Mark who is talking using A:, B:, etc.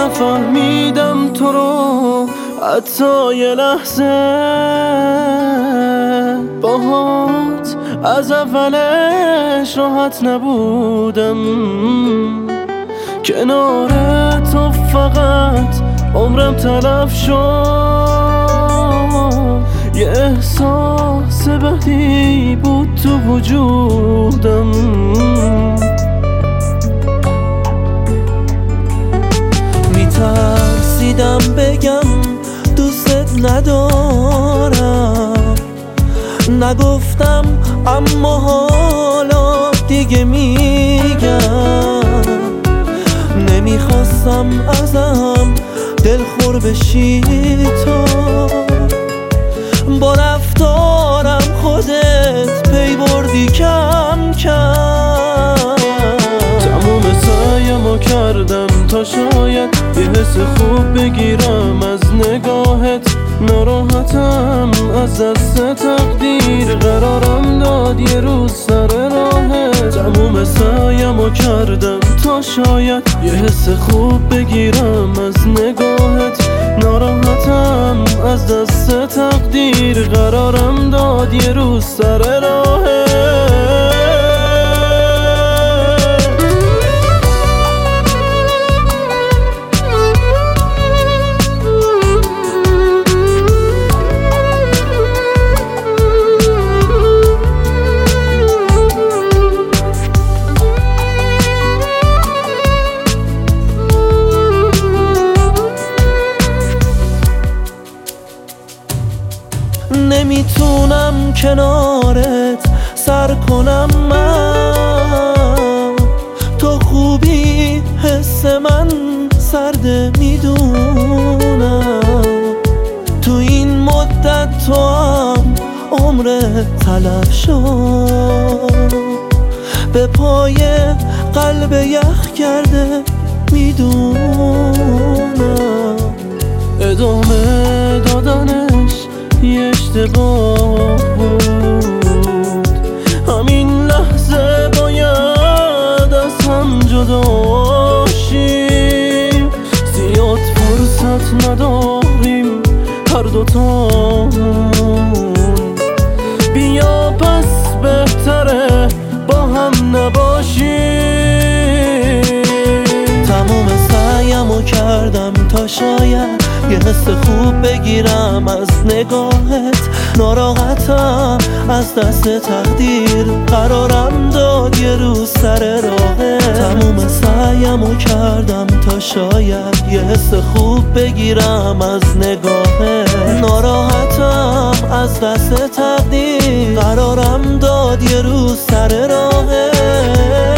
A: نفهمیدم تو رو حتی یه لحظه، باهات از اولش راحت نبودم. کنار تو فقط عمرم تلف شد، یه احساس بدی بود تو وجودم. میترسیدم بگم دوست ندارم، نگفتم اما حالا دیگه میگم. نمیخواستم ازم دلخور بشی تو، با رفتارم خودت پی بردی کم کم. تموم سعیمو کردم تا شاید یه حس خوب بگیرم از نگاهت. ناراحتم از دست تقدیر، قرارم داد یه روز سر راهت. تموم سعیمو کردم تا شاید یه حس خوب بگیرم از نگاهت. ناراحتم از دست تقدیر، قرارم داد یه روز سر راهت. نمیتونم کنارت سر کنم من، تو خوبی حس من سرده میدونم. تو این مدت تو هم عمرت تلف شد، به پای قلب یخ کرده میدونم. ادامه دادنش یه اشتباه بود، همین لحظه باید از هم جدا شیم. زیاد فرصت نداریم هر دوتامون، بیا پس بهتره با هم نباشیم. تموم سعیمو کردم تا شاید یه حس خوب بگیرم از نگاهت. ناراحتم از دست تقدیر، قرارم داد یه روز سر راهت. تموم سعیمو کردم تا شاید یه حس خوب بگیرم از نگاهت. ناراحتم از دست تقدیر، قرارم داد یه روز سر راهت.